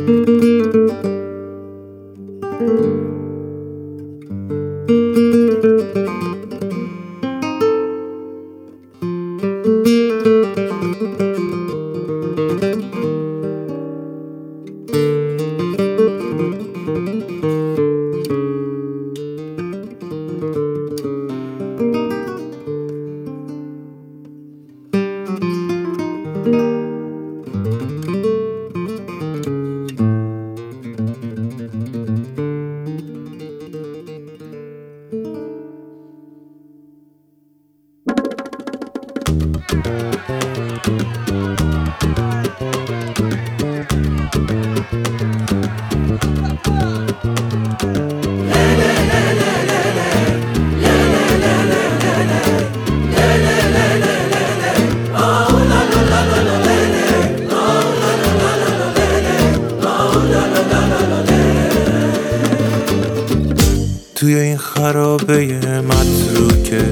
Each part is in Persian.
توی این خرابه متروکه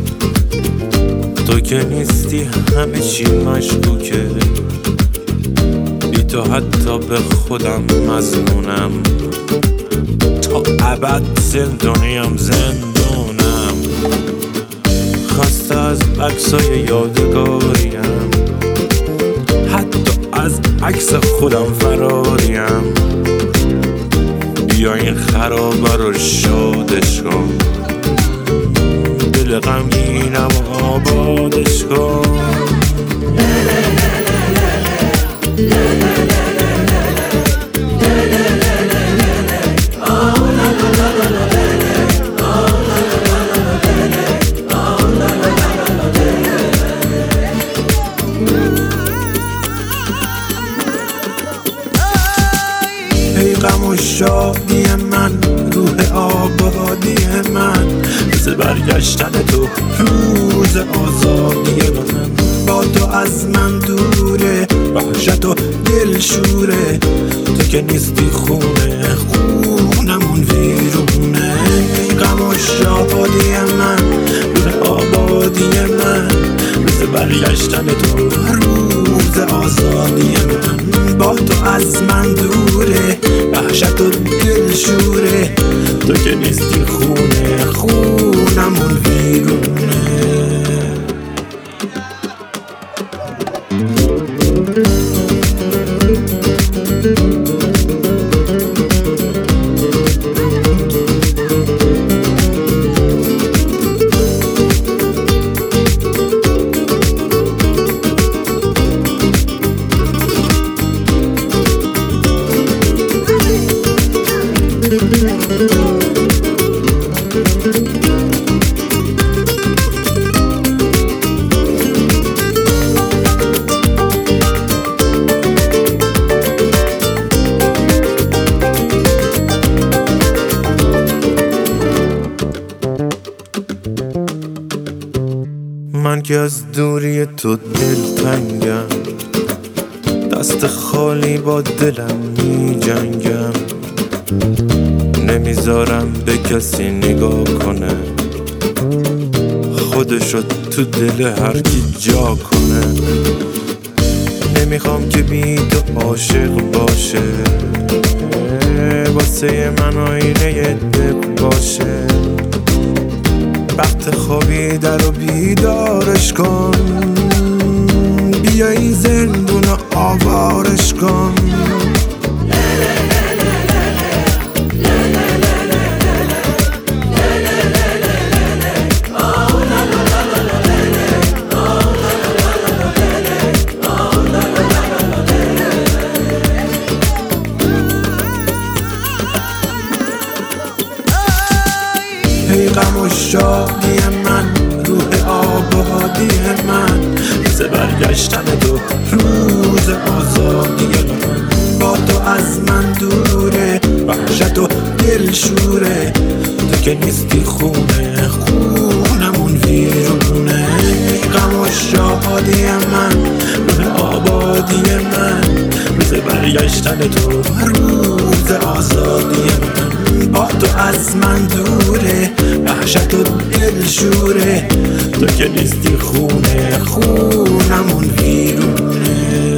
تو که نیستی همه چی مشکوکه، بی تو حتی به خودم مظنونم، تا ابد زندونیم زندونم، خسته از عکسای یادگاریم، حتی از عکس خودم فراریم. بیا این خرابه رو شادش کن، دل غمگینم آبادش کن. ای غم و شادی من، روح آبادی من، روز برگشتن تو، روز آزادی من. با تو از من دوره، وحشت و دلشوره، تو که نیستی خونه، خونمون ویرونه. ای غم و شادی من، روح آبادی من، روز برگشتن تو، روز آزادی من. با تو از من دوره، وحشت و دلشوره، تو که نیستی خونه، خونمون ویرونه. من که از دوری تو دلتنگم، دست خالی با دلم می جنگم، نمیذارم به کسی نگاه کنه، خودشو تو دل هر کی جا کنه. نمیخوام که بی تو عاشق باشه، واسه من آینه دق باشه. وقت خوابیدن رو بیدارش کن، بیا این زندون رو آوارش کن. ای غم و شادی من، روح آبادی من، روز برگشتن تو، روز آزادی من. با تو از من دوره، وحشت و دلشوره، تو که نیستی خونه، خونمون ویرونه. ای غم و شادی من، روح آبادی من، روز برگشتن تو، روز آزادی من. با تو از من دوره، وحشت و دلشوره، تو که نیستی خونه، خونمون ویرونه.